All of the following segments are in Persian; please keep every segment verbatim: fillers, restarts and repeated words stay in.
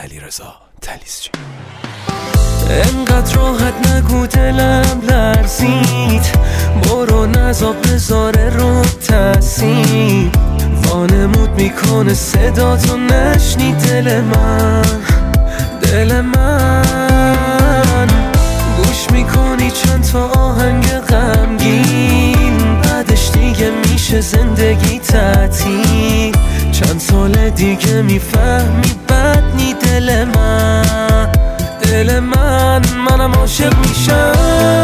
علیرضا طلیسچی. انقدر راحت نگو دلم لرزید، برو نذاب بذاره رو تاثیر، وانمود میکنه صدا تو نشنی دل من، دل من گوش میکنی چند تا آهنگ غمگین، بعدش دیگه میشه زندگی تعطیل، چند سال دیگه میفهمی بدنی دل من، دل من منم عاشق میشم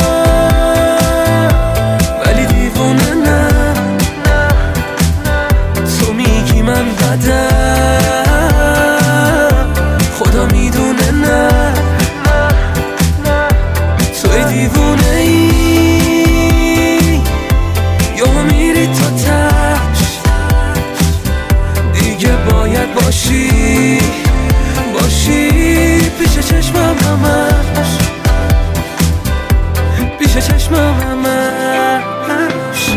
ولی دیوونه نه، تو میگی من بدم خدا میدونه نه، توی دیوونه ای یا میری تا تش، دیگه باید باشی باشی پیش چشمم همش، پیش چشمم همش.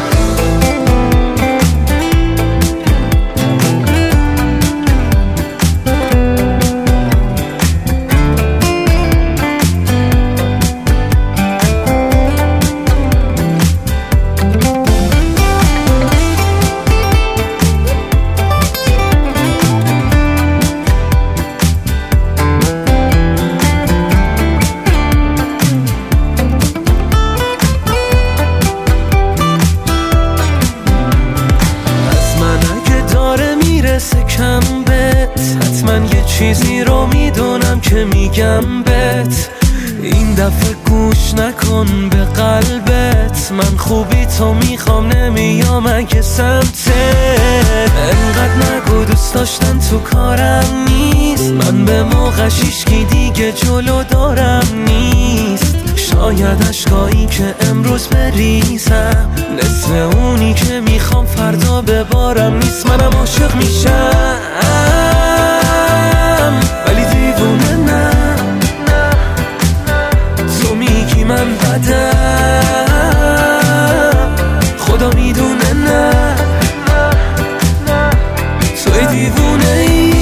کم بهت حتما یه چیزی رو میدونم که میگم بهت، این دفعه گوش نکن به قلبت، من خوبی تو میخوام نمیام اگه سمتت، انقدر نگو دوست داشتن تو کارم نیست، من به موقعش هیچکی دیگه جلو دارم نیست، شاید عشقایی که امروز بریزم نصف اونی که میخوام فردا ببارم نیست، منم عاشق میشم ولی دیوونه نه، تو میگی من بدم خدا میدونه نه، توی دیوونه ای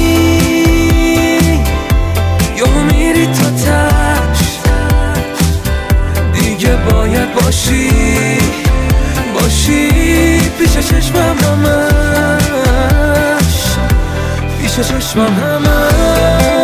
یا میری تا تش، دیگه باید باشی باشی پیش چشمم همش، پیش چشمم همش.